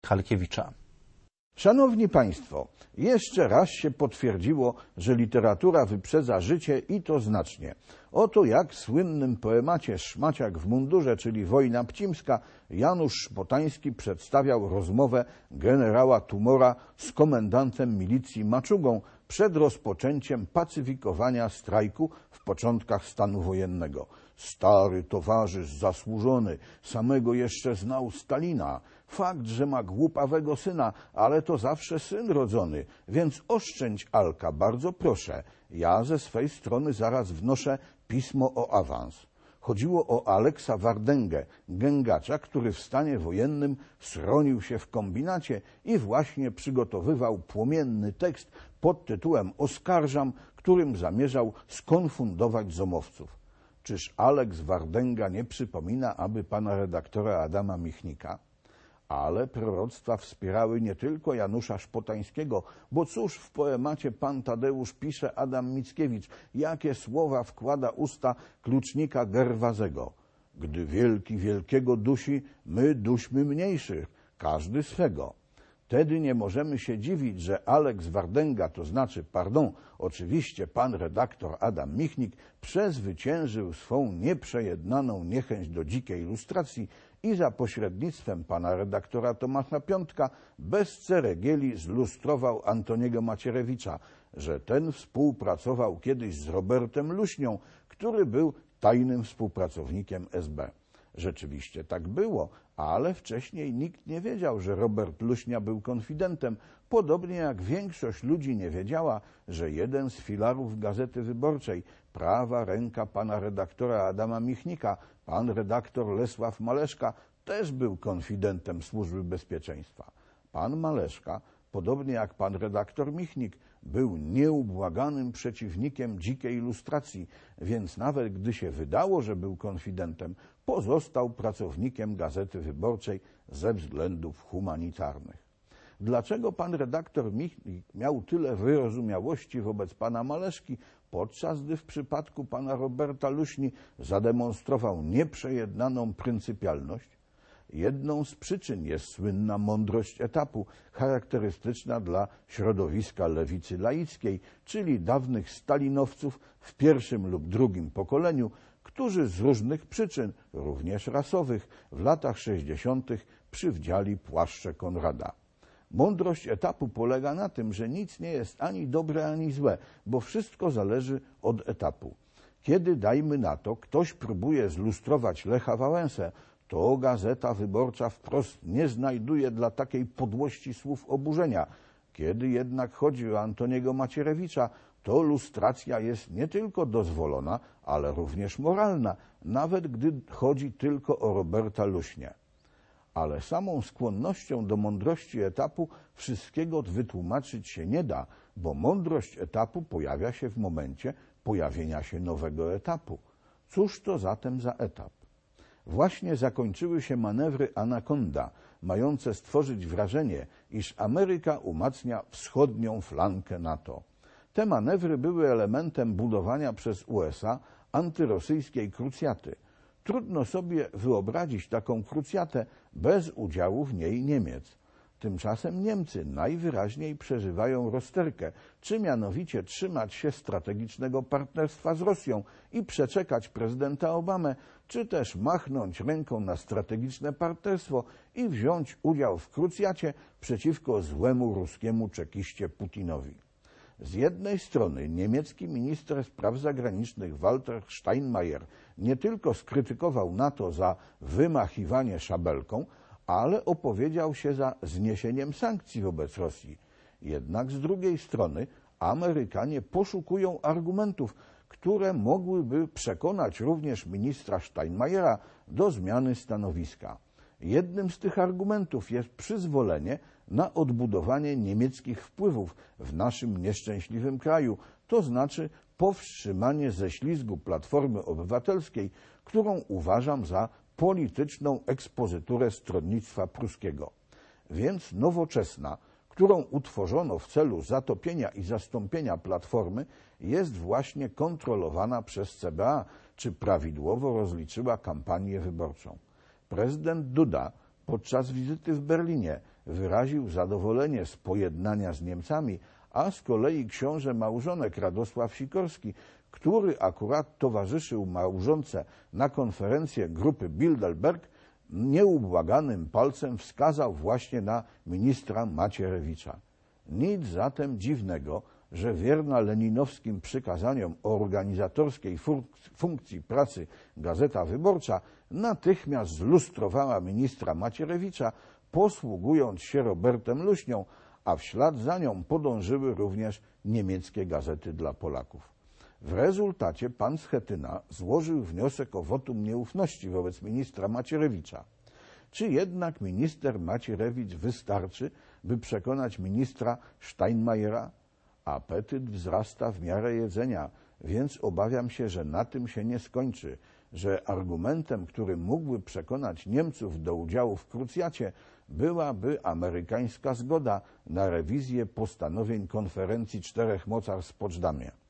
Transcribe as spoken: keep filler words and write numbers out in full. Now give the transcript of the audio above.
Halkiewicza. Szanowni Państwo, jeszcze raz się potwierdziło, że literatura wyprzedza życie i to znacznie. Oto jak w słynnym poemacie Szmaciak w mundurze, czyli Wojna Pcimska, Janusz Szpotański przedstawiał rozmowę generała Tumora z komendantem milicji Maczugą przed rozpoczęciem pacyfikowania strajku w początkach stanu wojennego. Stary towarzysz zasłużony, samego jeszcze znał Stalina. Fakt, że ma głupawego syna, ale to zawsze syn rodzony, więc oszczędź, Alka, bardzo proszę. Ja ze swej strony zaraz wnoszę pismo o awans. Chodziło o Aleksa Wardęgę, gęgacza, który w stanie wojennym sronił się w kombinacie i właśnie przygotowywał płomienny tekst pod tytułem Oskarżam, którym zamierzał skonfundować zomowców. Czyż Aleks Wardęga nie przypomina aby pana redaktora Adama Michnika? Ale proroctwa wspierały nie tylko Janusza Szpotańskiego, bo cóż w poemacie Pan Tadeusz pisze Adam Mickiewicz, jakie słowa wkłada usta klucznika Gerwazego. Gdy wielki wielkiego dusi, my duśmy mniejszych, każdy swego. Wtedy nie możemy się dziwić, że Aleks Wardęga, to znaczy, pardon, oczywiście pan redaktor Adam Michnik, przezwyciężył swą nieprzejednaną niechęć do dzikiej ilustracji i za pośrednictwem pana redaktora Tomasza Piątka bez ceregieli zlustrował Antoniego Macierewicza, że ten współpracował kiedyś z Robertem Luśnią, który był tajnym współpracownikiem S B. Rzeczywiście tak było, ale wcześniej nikt nie wiedział, że Robert Luśnia był konfidentem, podobnie jak większość ludzi nie wiedziała, że jeden z filarów Gazety Wyborczej, prawa ręka pana redaktora Adama Michnika, pan redaktor Lesław Maleszka, też był konfidentem Służby Bezpieczeństwa. Pan Maleszka, podobnie jak pan redaktor Michnik, był nieubłaganym przeciwnikiem dzikiej ilustracji, więc nawet gdy się wydało, że był konfidentem, pozostał pracownikiem Gazety Wyborczej ze względów humanitarnych. Dlaczego pan redaktor Michnik miał tyle wyrozumiałości wobec pana Maleszki, podczas gdy w przypadku pana Roberta Luśni zademonstrował nieprzejednaną pryncypialność? Jedną z przyczyn jest słynna mądrość etapu, charakterystyczna dla środowiska lewicy laickiej, czyli dawnych stalinowców w pierwszym lub drugim pokoleniu, którzy z różnych przyczyn, również rasowych, w latach sześćdziesiątych przywdziali płaszcze Konrada. Mądrość etapu polega na tym, że nic nie jest ani dobre, ani złe, bo wszystko zależy od etapu. Kiedy, dajmy na to, ktoś próbuje zlustrować Lecha Wałęsę, to Gazeta Wyborcza wprost nie znajduje dla takiej podłości słów oburzenia. Kiedy jednak chodzi o Antoniego Macierewicza, to lustracja jest nie tylko dozwolona, ale również moralna, nawet gdy chodzi tylko o Roberta Luśnię. Ale samą skłonnością do mądrości etapu wszystkiego wytłumaczyć się nie da, bo mądrość etapu pojawia się w momencie pojawienia się nowego etapu. Cóż to zatem za etap? Właśnie zakończyły się manewry Anakonda, mające stworzyć wrażenie, iż Ameryka umacnia wschodnią flankę NATO. Te manewry były elementem budowania przez U S A antyrosyjskiej krucjaty. Trudno sobie wyobrazić taką krucjatę bez udziału w niej Niemiec. Tymczasem Niemcy najwyraźniej przeżywają rozterkę, czy mianowicie trzymać się strategicznego partnerstwa z Rosją i przeczekać prezydenta Obamę, czy też machnąć ręką na strategiczne partnerstwo i wziąć udział w krucjacie przeciwko złemu ruskiemu czekiście Putinowi. Z jednej strony niemiecki minister spraw zagranicznych Walter Steinmeier nie tylko skrytykował NATO za wymachiwanie szabelką, ale opowiedział się za zniesieniem sankcji wobec Rosji. Jednak z drugiej strony Amerykanie poszukują argumentów, które mogłyby przekonać również ministra Steinmeiera do zmiany stanowiska. Jednym z tych argumentów jest przyzwolenie na odbudowanie niemieckich wpływów w naszym nieszczęśliwym kraju, to znaczy powstrzymanie ześlizgu Platformy Obywatelskiej, którą uważam za polityczną ekspozyturę stronnictwa pruskiego. Więc Nowoczesna, którą utworzono w celu zatopienia i zastąpienia Platformy, jest właśnie kontrolowana przez C B A, czy prawidłowo rozliczyła kampanię wyborczą. Prezydent Duda podczas wizyty w Berlinie wyraził zadowolenie z pojednania z Niemcami, a z kolei książę małżonek Radosław Sikorski, który akurat towarzyszył małżonce na konferencję grupy Bilderberg, nieubłaganym palcem wskazał właśnie na ministra Macierewicza. Nic zatem dziwnego, że wierna leninowskim przykazaniom organizatorskiej funkcji pracy Gazeta Wyborcza natychmiast zlustrowała ministra Macierewicza, posługując się Robertem Luśnią, a w ślad za nią podążyły również niemieckie gazety dla Polaków. W rezultacie pan Schetyna złożył wniosek o wotum nieufności wobec ministra Macierewicza. Czy jednak minister Macierewicz wystarczy, by przekonać ministra Steinmeiera? Apetyt wzrasta w miarę jedzenia, więc obawiam się, że na tym się nie skończy, że argumentem, który mógłby przekonać Niemców do udziału w krucjacie, byłaby amerykańska zgoda na rewizję postanowień konferencji czterech mocarstw w Poczdamie.